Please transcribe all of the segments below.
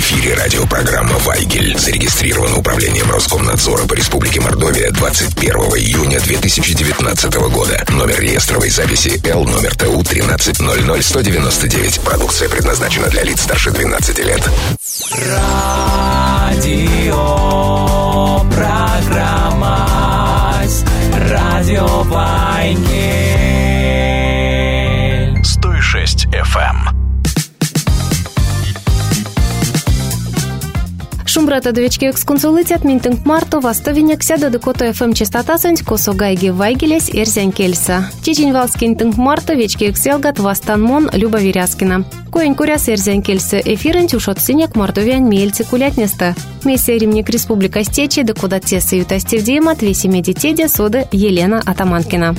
эфире радиопрограмма «Вайгель». Зарегистрирована Управлением Роскомнадзора по Республике Мордовия 21 июня 2019 года. Номер реестровой записи Л номер ТУ 1300199. Продукция предназначена для лиц старше 12 лет. Радиопрограмма «Радио Вайгель». 106 FM. Шумбрата довечки эксконсулитет минтинг марто вастовиняк сяда декото ФМ частота сэнь косо гайги вайгелес эрзянь кельса. Чечень валскинтинг марто вечки экселгат вастанмон Люба Веряскина. Коень куряс эрзянь кельса эфирен тюшот синяк мордовян мельцы кулятнеста. Мессия римник Республика Стечи декуда теса ютастевдиемат весиме детеде сода Елена Атаманкина.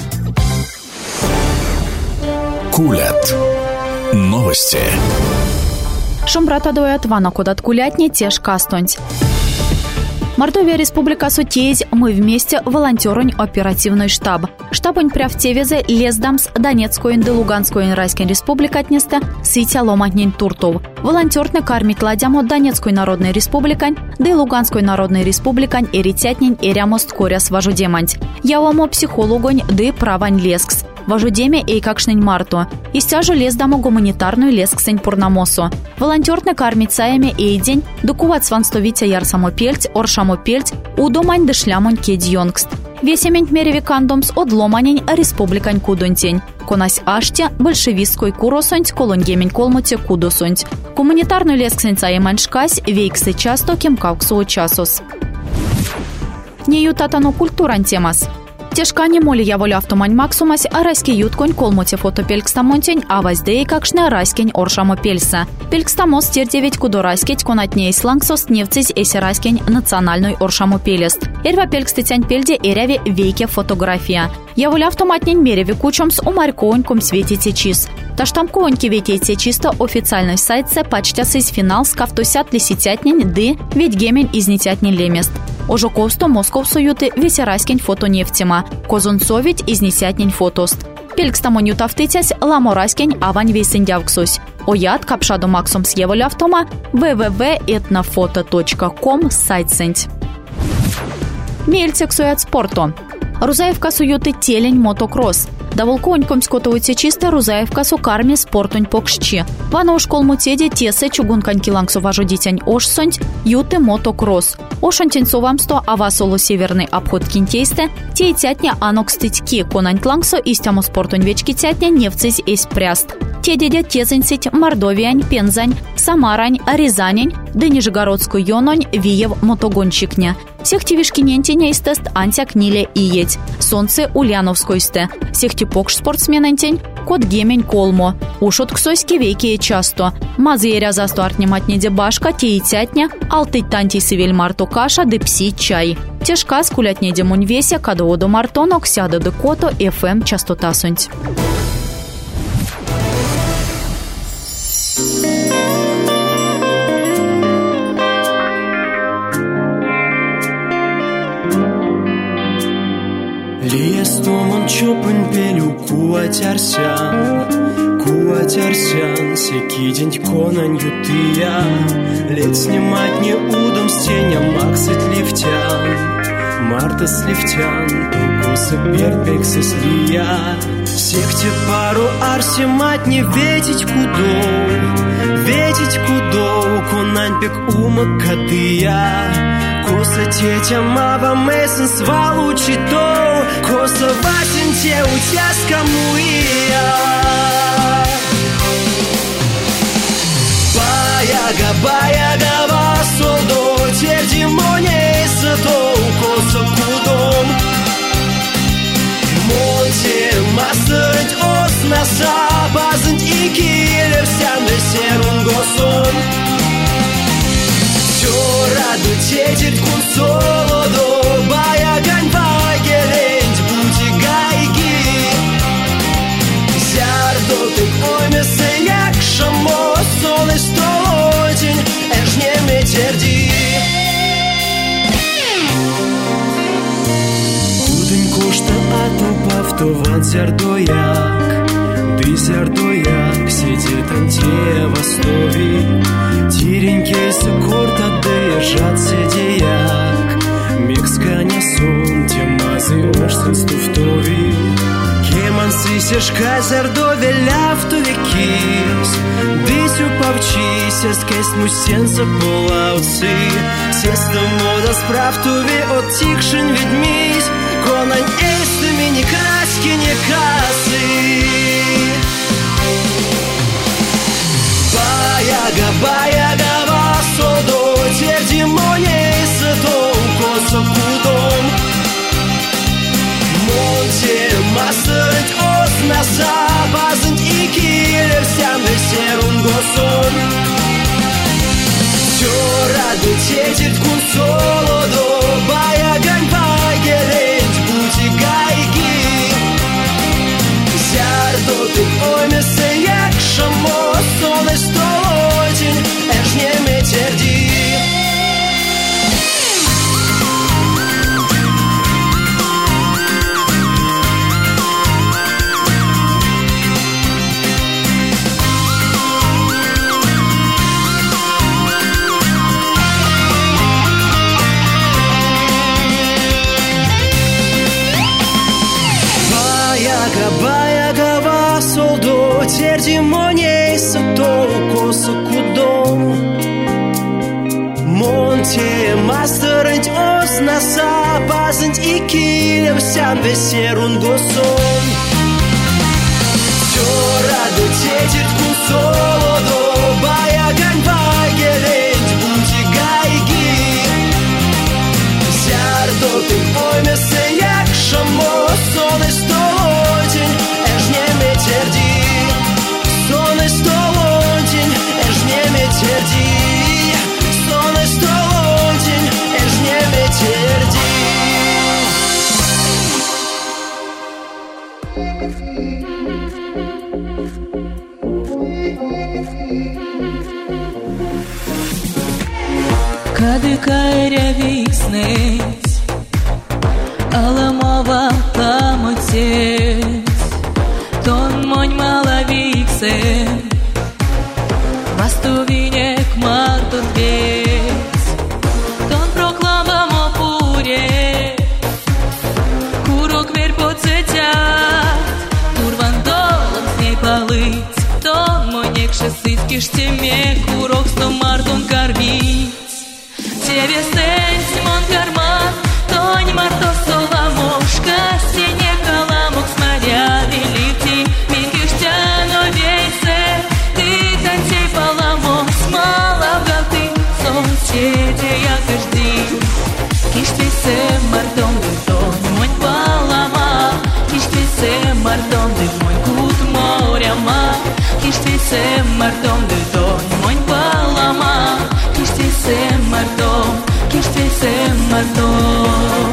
Кулят. Новости. Шумбрата доят вана кодат кулятни теж кастонь. Мордовия Республика Сутеять мы вместе волонтеронь оперативный штаб. Штабонь пряв тевезе лездамс Донецкую и Луганскую Райскую Республика отнеста ситя ломатнень туртов. Волонтерны кармит ладямо Донецкую Народной Республикань, да и Луганскую Народной Республикань эритятнень эрямост коряс важудеманть. Явамо психологонь да и правань лескс. Важудеме ей какшнень марту. Истяжу лездамо гуманитарную лесксень пурнамосу. Волонтерны кармит саями ей день, докуват сванстовитя ярсамо пельть, оршамо пельть, удомань дышлямонь кедьонгст. Весемень меревикандомс одломанень республикань кудонтень. Конась аште большевистской куросонть колонгемень колмуте кудосонть. Гуманитарную лесксень саемань шкась вейксы часто кем кауксу часос. Нею татано культуран темас. Тешкани моли я воля автомань максумась, а райский ютконь колмоте фотопелькстамонтень, а воздей какшне райскень оршамо пельса. Пелькстамос тердевить кудо райскеть конатней слангсост невцись эси райскень национальной оршамо пелест. Эрва пелькстетянь пельде эряви вейке фотография. Я воля автоматнень мереви кучомс умарьконьком светите чиз. Таштамконьки ветейте чисто официальный сайтце почтясыз финал скафтосят лиситятнень ды ведь гемень изнитятнень лемест. Ожоковсто Московсу юты весерайскень фото нефтема, козунцовить изнесятнень фотост. Пелькстамон ютавтытясь ламорайскень авань вейсендявксусь. Оят капшаду максум съеволя автома www.etnofoto.com сайтсенть. Мельцексуят спорту. Рузаевка суюты телень мотокросс. Даволконьком скотовуйте чисто Рузаевка сукарми спортунь покшчи. Вана ушкол мутеде тесе чугунканьки лангсу важудитянь ошсонть юты мотокросс. Ошонтень совамсто авасолу северный обход кинтейсте, те тятня анокстытьки конань лангсо истямо спортунь вечки тятня невцись эсь пряст. Те дедя тезенсить Мордовиань, Пензань, Самарань, Рязанень, да Нижегородскую йононь виев мотогонщикня. Всех тивишки нентеня истест антяк ниле и еть. Солнце Ульяновскойсте. Всех типокш спортсменентень код гемень колмо. Ушот ксойски веки часто. Мазеря застуартниматне дебашка те и тятня, алтыть танти сивель марту каша да пси чай. Тяжка скулятне демунь веся кадоодо мартонок сяда де кото ФМ частота сунть. Лиестомон чопын пелю куатярсян, секиденть конань ютыя, лет снимать не удом стеня максит лифтян, марта слифтян, тукусы перпексы слия, сехте пару арсимать не ветить кудо, конань пек умак катыя. Коса тетя мава месен свалучи то, коса васен те утяска муия. Баяга васолдо, терди монеса то, коса кудом. Монте мастерить ос наса, базент и килер сянде серун госон. Раду тетит кун солодо, баягань вагелень, бути гайги. Зярдо ты ойме сеяк шамо, солы столотень, эжне метерди. Кудень кошта атопав, то ван зярдояк, ды зярдояк, сидит анте в основе, тиреньке să corta de ieșat sediac. Mexcania sunt, темазы ошсен стуфтови. Кеман сисеш казар довеля в тувекис. Дисю павчися, скесть мусенца полауцы. Сеста мода справ туве оттикшен ведьмись. Конань эстами не краски, не касы. Баяга васодо, тердимоней сытом, косокудом. Монте масыть оснаса, базынт и килер, сямды серун госон. Все радует тетит кун солодо, баягань байгерень, бути гайги. Зярдотык оймесе як шамо, солнце столотень, эш не метерди. Баяга васолдо, тердимоней сато, косокудом. Монте мастерент оснаса, базынт и килев, сям весерун госон. Все раду тетит кун солодо, баягань байгерень, бути гайги. Зярдоты оймесе як шамо, солнце столотень, эш не метерди. Солнце столотень, эш не метерди. Солнце столотень, эш не метерди. Кадыкайря виснесь, аламова ламотец, тон монь малавиксен, вастувинек мартон вес, тон проклама мопуре, курок вер поцетят, турвандолом с ней полыть, тон монек шестыцкий штеме, курок сто мартон корбить. Тебе сенс, мон карман, тонь марто соломошка, сине каламок смотря велики, минкиштяно вейсе, ты танцей поламос, мало в галты, солнцете я кажди. Киштвисе мартон ты тонь, монь палама, киштвисе мартон ты мой кут моряма, киштвисе мартон ты тонь, монь палама, киштвисе мартон, киштвисе мартон.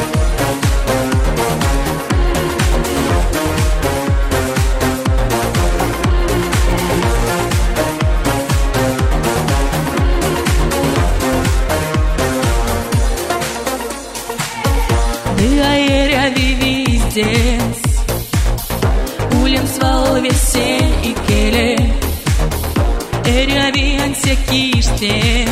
Дыаеря вивиздес, улем свал весень и келе, эрявин секиштес,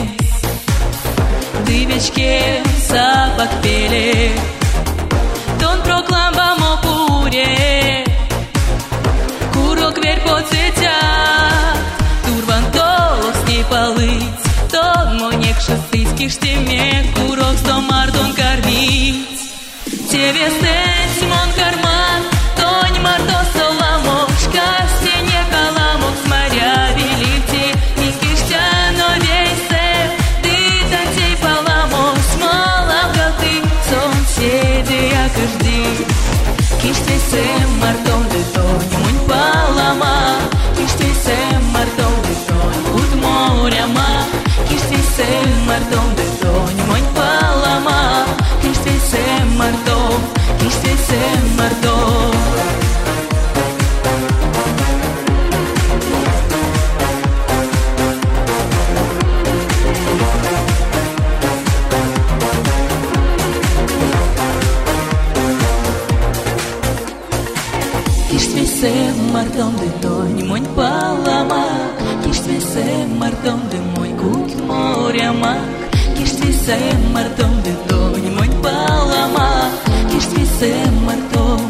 дывечке запах пеле, тон прокламба мопуре, курок вер поцетят, турвантолос не полыть, тон монек шестыцкий штеме, курок сто мартон кормить. Тебе сенс, мон карман, тонь марто соломошка, сине каламок с моря великти, минкиштяно вейсе, ты танцей поламос, мало в галты, солнцеде я кажди. Киштвисе мартон ты тонь, мунь палама, киштвисе мартон ты тонь, кут моряма, киштвисе мартон ты тонь, мунь палама, киштвисе мартон, киштвисе мартон. Mardon de toñ moñ palama, kishtvese mardon de moñ кут моря мак, киштвисе мартом дедонь мой балама, киштвисе мартом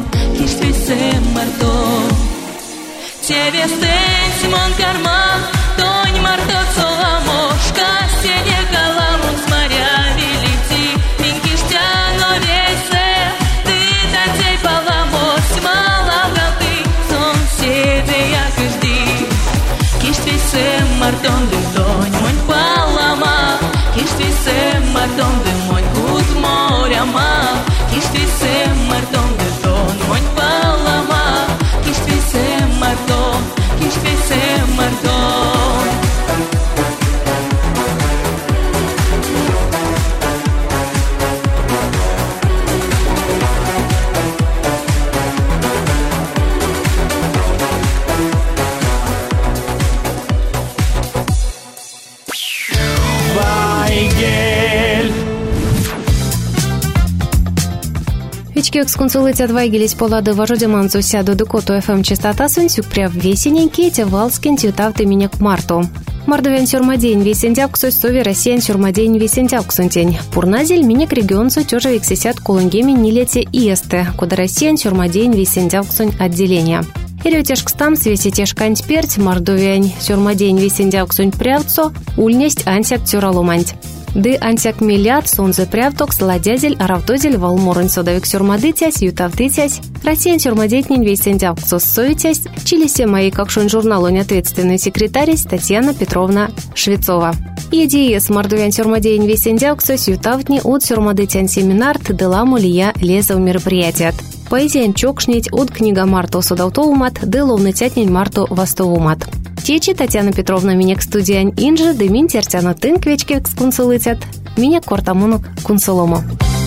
тебе стенс мон карман, тонь марто соломошка, сене каламун с моря велити, минкиштяно весе, ты татей паламос, малаврал ты, сон седе я кажди, киштвисе мартом дедонь мой балама, киштвисе мартом де мой кут моря ма, киштвисе мартом дедонь мой балама, киштвисе мартом, киштвисе мартом. Вички эксконсулитет Вайгелис полады важодеман зусяду декоту ФМ частота сунсюк пряв весененький те валскин тютавты меня к марту. Мардовен сюрмадень весендяк сови Россиян сюрмадень весендяк сунтень. Пурназель минек регионсу тёжа вексисят колонгеми нилете иесте, куда Россиян сюрмадень весендяк сунь отделения. Ирютешкстам свеситеш кантьперть мардовен сюрмадень весендяк сунь прявцо ульнесть ансяк тюралуманть. Ды ансяк миллиард сонзе прявток сладязель аравтозель валморын содовик сюрмадытясь ютавтытясь Россиян сюрмадетнин весендяк соссовитясь чилисе моей какшон журналонь ответственный секретарь Татьяна Петровна Швецова. Идея с мардовян сюрмадень весендяк сос ютавтни от сюрмадытян семинар тыдыламу лия леза в мероприятият. Поэзиян чокшнить от книга Марто содавтоумат ды ловнытятнин Марто вастовумат. Течи Татьяна Петровна минек студиян инжи дымин тертяна тынк вечки эксконсулитет. Минек кортамонок кунсоломо.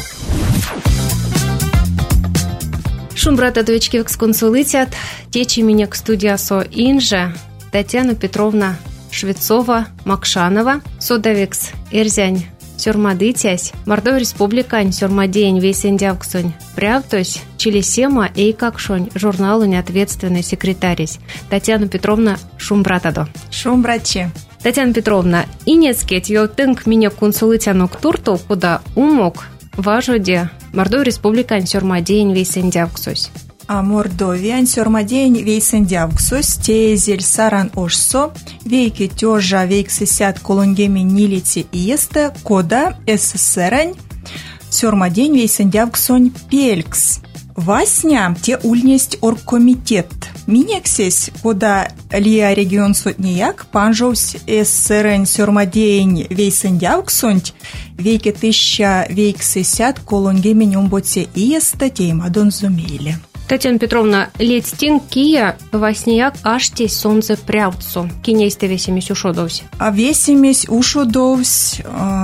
Шумбрат от вечки эксконсулитет. Течи минек студиясо инжи Татьяна Петровна Швецова Макшанова. Содавикс Эрзянь сюрмадытясь, Мордов республикань сюрмадень весендявксунь, прявтось, чилисема и какшонь, журналунь ответственный секретарь Татьяна Петровна Шумбратадо. Шумбратчи. Татьяна Петровна, инецкет йо тынк меня консулитянок турту, куда умок, важоде, Мордов республикань сюрмадень весендявксусь. А Мордовиян сюрмадень вейсендявксус, тезель саран ошсо, вейки тёжа вейксисят колонгеми нилити иесте, кода СССРань, сюрмадень вейсендявксонь пелькс. Васня те ульнесть оргкомитет. Минексесь, кода лия регион сотнияк, панжовсь СССРань сюрмадень вейсендявксонь, вейки тысяча вейксисят колонгеми нюмботе иесте, теймадон зумели. Татьяна Петровна, летстин кия васняяк ашти сонзе прявцу. Кинейсте весемись ушодовсь. А весемись ушодовсь,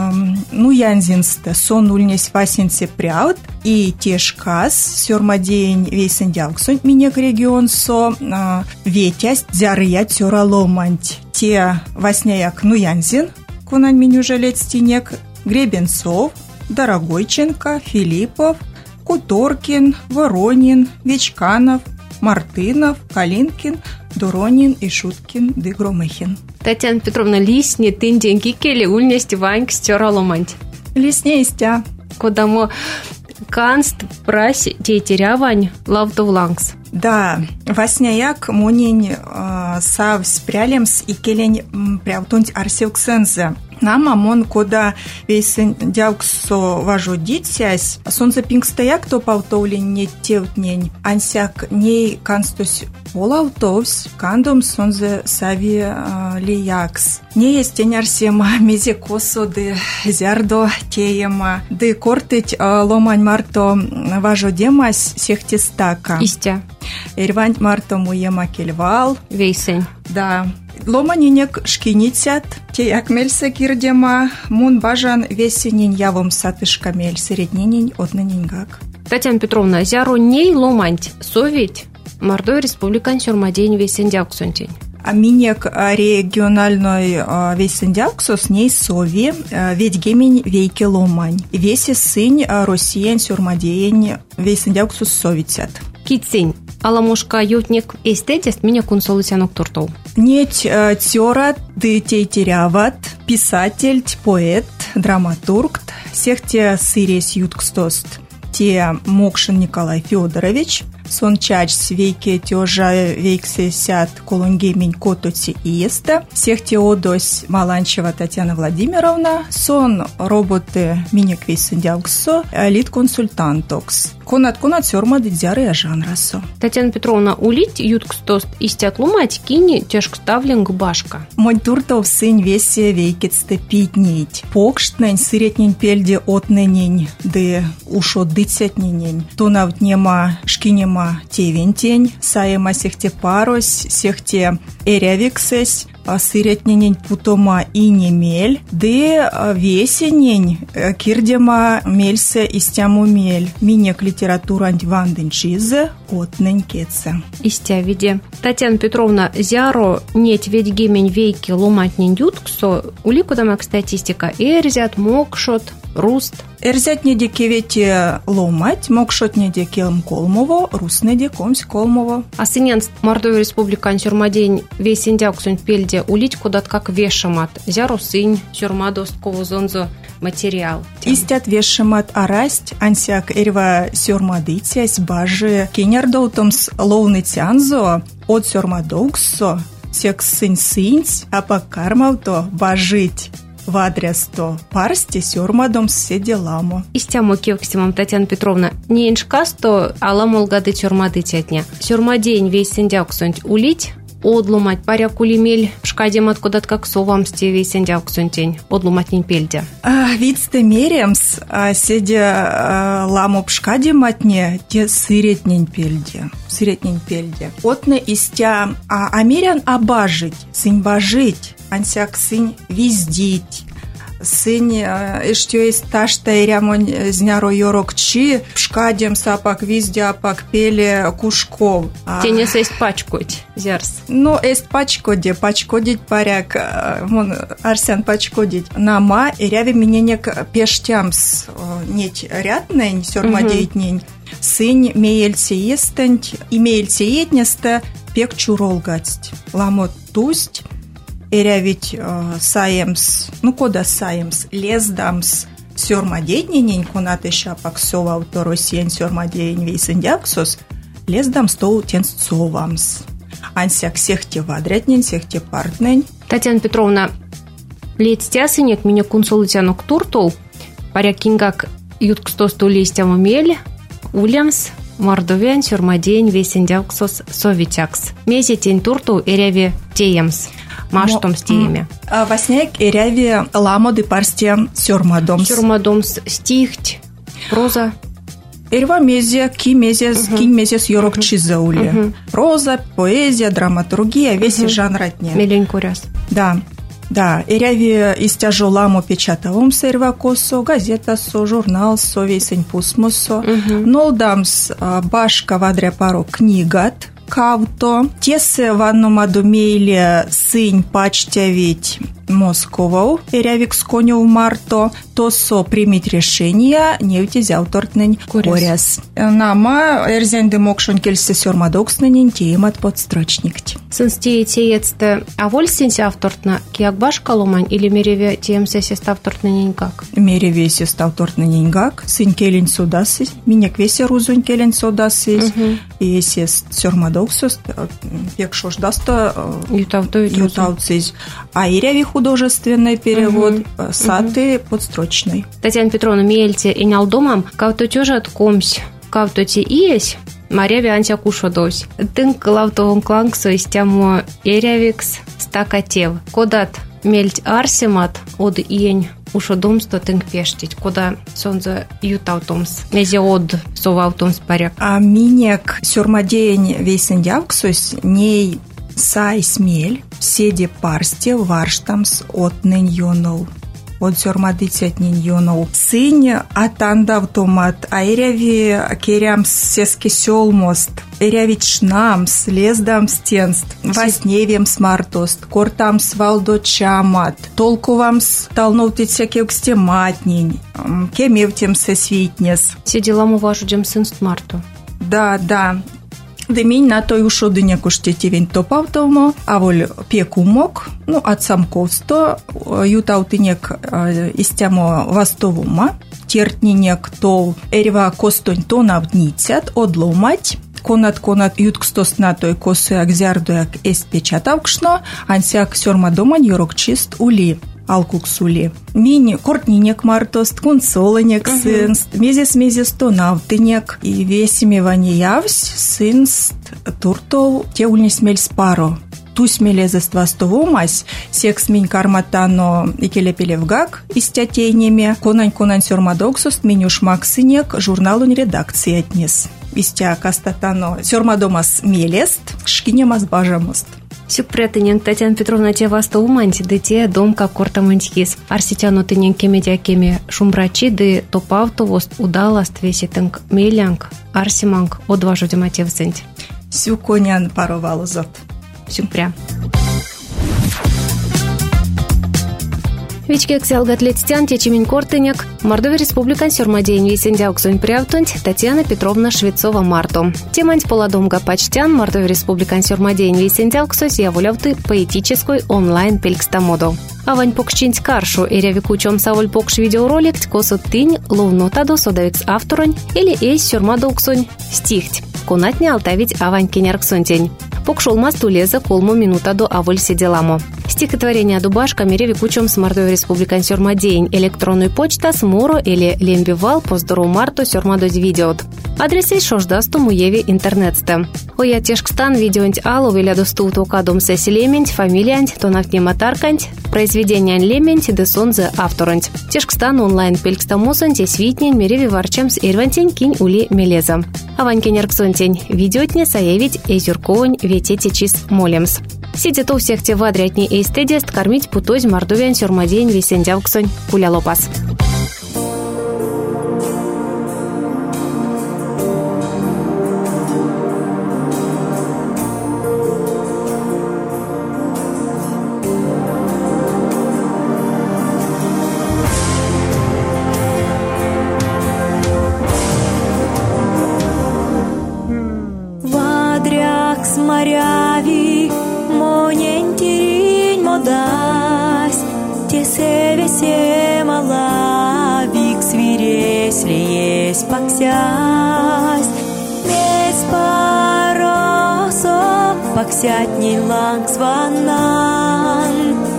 янзинсте сон ульнесь васенце прявт, и тешкас сюрмадень вейсендявксонь минек регион со ветясь дзярыя тюраломанть. Те васняяк янзин, кунань минюже летстинек, Гребенцов, Дорогойченко, Филиппов, Куторкин, Воронин, Вечканов, Мартынов, Калинкин, Дуронин и Шуткин, Дыгромыхин. Татьяна Петровна, лисни тын деньги кели ульнести ваньк стёраломанть. Лиснестя. Кодамо канст прась тетерявань лавтовлангс. Да, васняяк монень савс прялемс и келень прявтунть арсевксензе. Нам амон кода вейсендявксо важодитясь, сонце пингстояк то павтовлень не тевтнень, ансяк ней канстось полавтовсь, кандом сонзе сави лиякс. Не есть тень арсема мезе косоды зярдо теема, ды кортыть ломань марто важодемась сехтистака. Истя. Ирвань марто муема кельвал. Вейсень. Да. Ломанинек шкиницят, те як мельсе кирдема, мун бажан весенин явом сатышкамель, среднинин отныниньгак. Татьяна Петровна, зяро ней ломанть, совить, Мордой республикан сюрмадень весендявксунтень. А минек региональной весендявксос ней сови, ведь гемень вейки ломань. Весе сынь Россиян сюрмадень весендявксус совитят. Кицень. Аламушка ютник эстетист меня консолутянок туртол. Неть тёрат, тейтеряват, писатель, поэт, драматург, всех те сырес юткстост. Те Мокшин Николай Федорович, сон чач свейке тёжа вейксе сят колонгемень кототи иеста, всех те одось Маланчева Татьяна Владимировна, сон роботы минеквейсен дявксо, лид консультантокс. Конат сёрма дидзяры ажанрасо. Татьяна Петровна, улить юткстост истят лумать кини тяжкставлен гбашка. Мой туртов сын весе вейкетсте питнить. Покштнень сыретнень пельде отненень, де ушо дыцятненень. Тонавт нема шкинема тевентень, саема сехте парось, сехте эрявиксесь, сыретненень путома и немель, де весенень кирдема мельсе истяму мель. Минек литература антиванденчизе отнень кеце. Истя виде. Татьяна Петровна, зяро нет ведь гемень вейки ломатнень ютксо, уликудамак статистика, эрзят, мокшот, руст. Эрзят неде кевете ломать, мокшот неде келм колмово, руст неде комсь колмово. А сынянс Мордовия Республика сюрмадень весь индяксунь пельде улить куда-то как вешамат. Зяро сынь, сюрмадост ковозонзо материал. Истят вешамат арасть, ансяк эрва сюрмадыцясь бажи кенярдоутомс лоунытянзо от сюрмадоксо, сек сынь-сынь, а покармавто бажить. В адрес то парсти сюрмадом все деламо. Истямо кевксимам, Татьяна Петровна, не иншкасто, аламолгады сюрмады тятня. Сюрмадень весь сендяксунь улить, одлумать паря кулимель, шкадемат куда-то как совамсти весь сендяксунь тень, одлумать не пельдя. Вицте меремс, седя ламу пшкадематне, те сыретнень пельдя. Сыретнень пельдя. Отне истя, амерян обажить, сынь бажить. Ансяк сынь виздить. Сынь, что есть ташта и рямонь зняро йорокчи, пшкадем сапак виздяпак пеле кушков. Тене есть пачкать, зярс. Ну, есть пачкодить паряк, вон Арсен пачкодить. Нама и ряви мененек пештямс, неть ряднень, сёрмадейтнень. Сынь меельце естэнть, имеельце етнеста пек чуролгатсть. Ламот тусть. Эрявить саемс, кода саемс, лездамс, сёрмадейтнень, конат ещапак сова авторосиен сёрмадейтнень вейсендяксос, лездамс тоу тенсцовамс. Ансяк сехте вадрятнень, сехте партнень. Татьяна Петровна, летстясынек меня консултянок туртол, паря кингак юткстосту листяму мель, улямс, Мордовян сюрмадень вейсендяксос совитякс. Месетень турту эряви теемс. Маштом с теями. Васняк эряви ламоды парсте сёрмадомс. Сёрмадомс стихть, проза. Эрва мезия, кинь мезес йорок чизаули. Проза, поэзия, драматургия, весь жанр отне. Меленько раз. Да. Эряви истяжу ламо печатовом серва косо, газета со, журнал со, весень пусмосо. Нолдамс башка вадря пару книгат. Кавто. Тесе ваннома думейле сынь пачтявить Москову, эрявик с коню в марто, то со примить решение, не втязял тортнень коряс. Нама эрзенды мокшон кельсе сёрмадоксненень теемат подстрочникть. Сынстие теецте, а воль синся автортна, кияк башка ломань или мереве теемся сестав тортненень как? Мереве сестав тортненень как, сынь келень судасы, минек весе рузунь келень судасы, и сест сёрмадоксос, пек шош даста ютавцись, а иряви художественный перевод, саты подстрочный. Татьяна Петровна, мельте и нялдомам, кавто тёжат комсь, кавто те иесь, маряви антя кушодось. Тынк лавтовым клангсо истямо эрявикс стакатев. Кодат мельть арсимат од иень ушодомсто тынк пештить, кода сонза ютаутомс, мезе од соваутомс паряк. А минек сюрмадеень вейсендявксось ней сай смель, седе парсте варштамс отнень йонол. От сёрмадыцятнень йонол. Сынь атандавтомат, а эряви керямс сеске сёлмост, эрявить шнамс, лездамс тенст, восневемс мартост, кортамс валдочамат, толкувамс талновтить всякие матнень, кемевтемсе свитнес. Все дела мы важудем сынст марту. Да. Дымень на той ушодыне куштетевень топавтовмо, а воль пекумок, от самковсто, ютаутынек истямо вастовума, тертнинек тол эрева костонь тонавдницят, одломать, конат юткстос на той косы акзярдуяк эспечатавкшно, ансяк сёрмадомань yorokчист ули. Алкуксули. Мини кортнинек мартост, консолонек сынст, мезес тонавтынек и весими ваниявсь сынст туртол те ульнесмель спаро. Тусь мелезест вастовумась, секс минь карматано и келепелевгак истятейнеме, конань сёрмадоксост минюш максынек журналун редакции отнес. Истя кастатано сёрмадомас мелест, шкинемас бажамост. Сюкпретынен Татьяна Петровна те васта уманти, да те домка кортамантькис. Арситяну тынен кемедякеме шумбрачи, да топавто вост удаласт веситынг мелянг, арсиманг одважу дематевзэнь. Сюконян паровал зот. Сюкпря. Вичкек сялгатлетстян течемень кортынек, Мордовия республикан сёрмадейн весендяуксонь прявтунть Татьяна Петровна Швецова-Марто. Теманть поладомга почтян Мордовия республикан сёрмадейн весендяуксось яволявты поэтической онлайн-пелькстамодо. Авань покшчинть каршу эрявикучом саволь покш видеоролик косот тынь ловнотадо содавикс авторонь или эйс сёрмадоуксонь стихть. Конатне алтавить авань кенярксонтень. Покшолмас тулеза колму минута до аволь седеламо. Стихотворение Дубашка мереви кучом с Мордовия республикан сёрмадейн электронной почта с моро или лембивал по здорову марто сёрмадоз видеот. Адресы шождасту муеви интернетсте. Оя тешкстан видеонть алу виляду стултука дом сеси лементь, фамилиянть, тонавтне матарканть, произведение лементь, десонзе авторанть. Тешкстан онлайн пелькстамосонть, свитнень мереви варчам с ирвантень кинь ули мелеза. Аванькин ярксонтень, видеотне саевить эзюрковань вететичис молемс. Сидит у всех те вадрятни эйстедест кормить путозь Мордовиан сёрмадейн весендявксонь кулялопас. Моряви, монентиринь модась, те севесе малавик свиресь лиесь паксясь, месь паросо паксятни ланг сванан,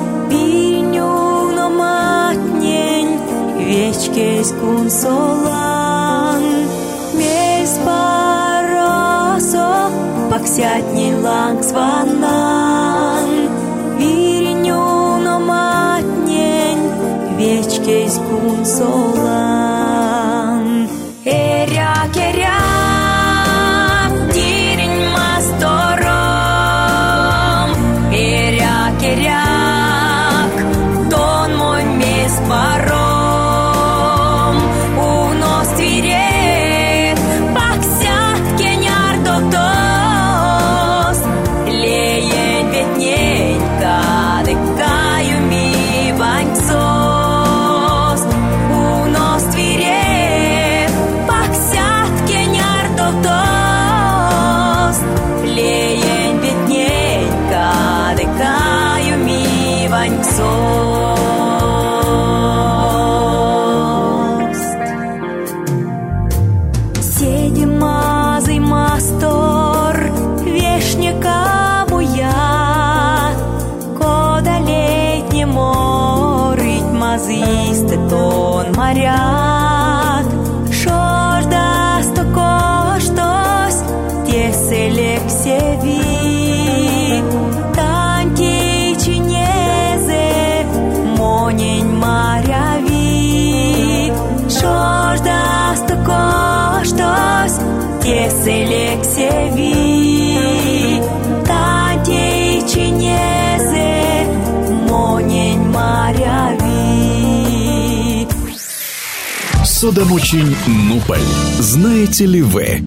пиню номатнень вечкесь кунсолан, месь паросо паксятни ланг сванан, вириню номатнень вечкесь кунсолан. Эряк, диринь мастором, эряк, тон мой мес паром, унос твире, паксят кеняр дотос, леен ветненька, декаю ми ваньсос, унос твире, паксят кеняр дотос, леен ветненька, декаю ми ваньсос. Седимазый мастор, вешняка буя, кода летне морить мазисты тон моряк, шорда стоко штось, теселек севи, танти чинезе, монень моряви, шорда стоко штось, теселек севи, танти чинезе, монень моряви. Судомучень Нуполь. Знаете ли вы?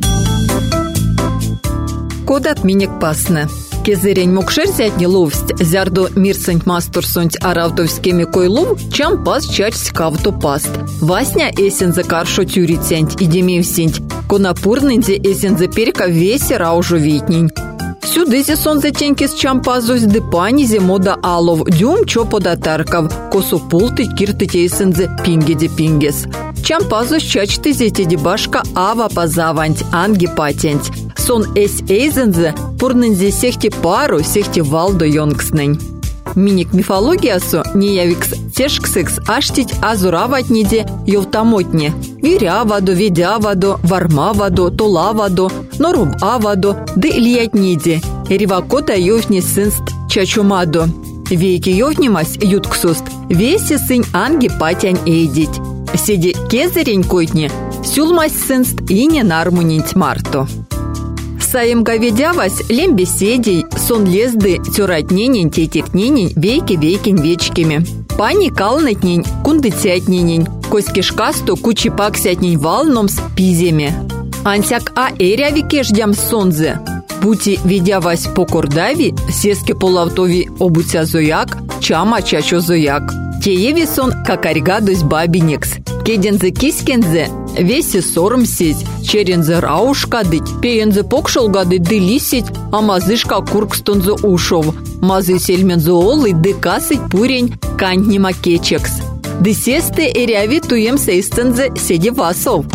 Кодат минек пасны. Кезерень мокшерзятни ловсть, зярдо мирсэнть мастурсонть аравтовскими койлов, чам пас чарсь кавто паст. Васня эсен за каршо тюриценть и демевсенть. Конапурнынзе эсензе перка весе раужу витнень. Сюдызе сонзе тенькис чампазусь дыпанизе мода алов дюм чо податарков, косу пулты кирты эсензе пингеде пингес. Чампазусь чачтызе тедибашка ава позаванть, анги патенть. Сон эйзензе пурнынзе сехти пару, сехти валдо йонгснень. Миник мифологиясу неявикс тешксекс аштить азураватниде йовтамотне. Виряваду, видяваду, вармаваду, тулаваду, норубаваду, да ильятниде. Ривакота йовни сынст чачумаду. Вейки йовнимась ютксуст, весе сынь анги патянь эйдить. Седи кезерень котне, сюлмась сынст и не нармунить марту. Саем говедявась лем беседей, сон лезды, тюратненень, тетекненень, вейки-вейкень вечкими. Пани калнатнень, кундыцятненень, коськишкасту кучипаксятнень валном с пизями. Ансяк эрявике ждям сонзе. Бути ведявась по кордави, сеске полавтови обуця зояк, чама чачо зояк. Тееви сон какарьгадусь бабинекс. Кедензе кискензе, весе сорм сеть, черензе раушка дыть, пеензе покшолгады дылисить, а мазышка куркстонзе ушов. Мазы сельмензе олы дыкасыть пурень кантнима кечекс. Дысесте эряви туем сейстензе седи васов.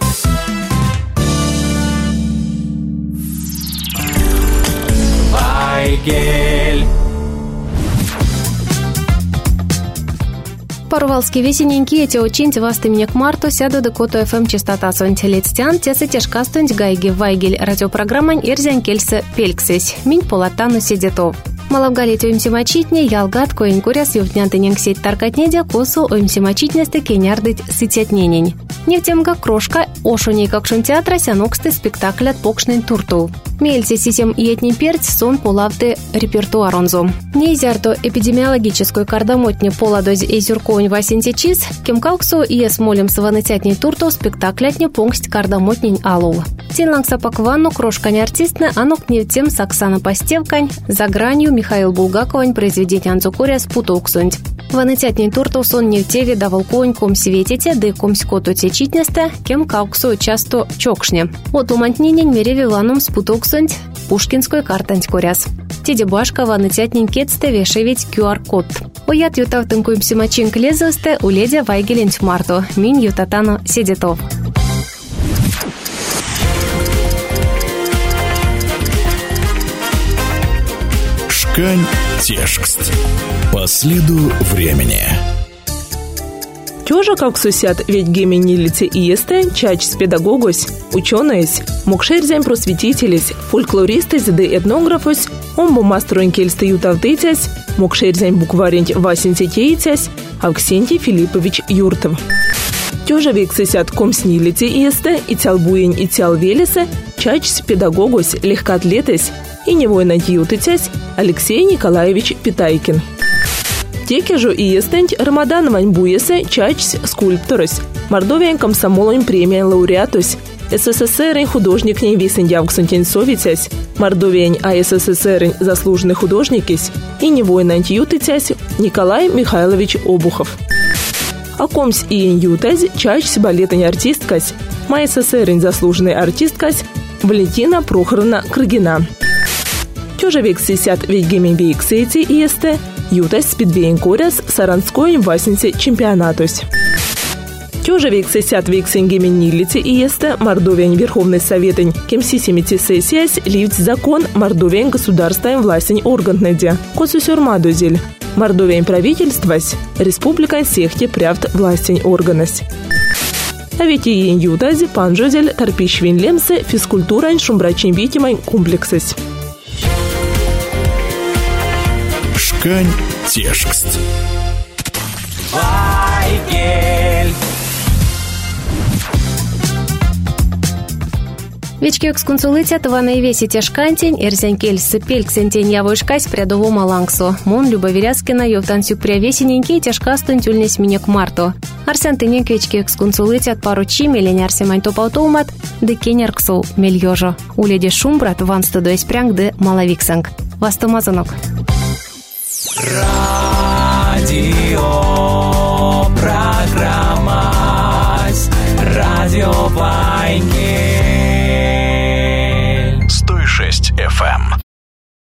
Вайгель. Парувалські весененькі эти очинь васты меня к марту сяду декоту ФМ частота сонтелецтян тесы тяжкастунь гайги вайгель радиопрограммань ирзян кельсы пельксесь. Минь полатану сидетов. Малавгалит уимсимачитне ялгат коин куряс ювтнянтынен сеть таркатнедя косу уимсимачитнесты кенярдыть сытятненень. Нефтемга крошка ошуней какшун театра сяноксты спектаклят покшнын туртул. Мельце сисем иетни перц сон полавды репертуаронзом. Нейзярто эпидемиологическую кардамотне поладоз эйзюркоунь васинтечис, кемкалксу иес молим сванытятней турту спектаклятне пунксть кардамотнень алул. Тинлангса пакванну крошкань артистны анок невтем Саксана Пастевкань, за гранью Михаил Булгаковань произведение анцукуря спутоксунь. Ванытятней турту сон невтеви давалкоунь ком светите, да комсь коту течитнесте, кем калксу часто чокшне. От лумантнинень мереви ванум спутоксунь пушкинской картанть куряс. Теди башка ванытятнень кетсте вешевить QR-код. Уят ютавтын куимсимачин клезосте уледя вайгелень марту, минь ютатану седетов. Шкань тешкст. По следу времени. Тёжа как сусят ведь геменилице и есте, чач педагогос, ученысь, мокшерзям просветителись, фольклористы да этнографос, омбо мастроинкельсты ютавдытясь, мокшерзям букварень васинтетейтясь, Авксентий Филиппович Юртов. Тёжа век сусят комснилице и есте, и тялбуень и тялвелесе, чач педагогос, легкоатлетес, и невойно тютытясь, Алексей Николаевич Питайкин. Теке же и естенть Рамадан Ваньбуесе чачсь скульпторос, мордовиан комсомолом премия лауреатус, СССР художник не весендяв ксантенцовицясь, мордовиан АССР заслуженный художникис и невойно антиютытясь Николай Михайлович Обухов. А комсь и инютась чачсь балетань артисткась, МССР заслуженный артисткась Валентина Прохоровна Крыгина. Тёжа век сисят ведь гемебейк сети и есте, ютась спидвейн коряс саранской васинсе чемпионатус. Тёжа век сисят век сенгеменилите и есте, мордовиан Верховный Советень, кемсисимити сессиясь ливц закон мордовиан государствен властень органнеде, косусюрмадузель, мордовиан правительствась, республика сехте прявт властень органность. А ведь и ютази панжозель торпищвин лемсе физкультурань шумбрачин витимань комплексес. Шкань тешкст. Вайгель. Вечки эксконсулитят ваны веси тяжкантень, эрзянкельсы пельксентень явойшкась прядово малангсу. Мон Любовиряскина ёвтансюк прявесененький тяжкастун тюльнес меня к марту. Арсентынен кечки эксконсулитят пару чимелень арсемань топалтоумат, да кенярксу мельёжо. Уледи шумбрат вансту до испрянг да малавиксанг. Вастомазанок. Радио.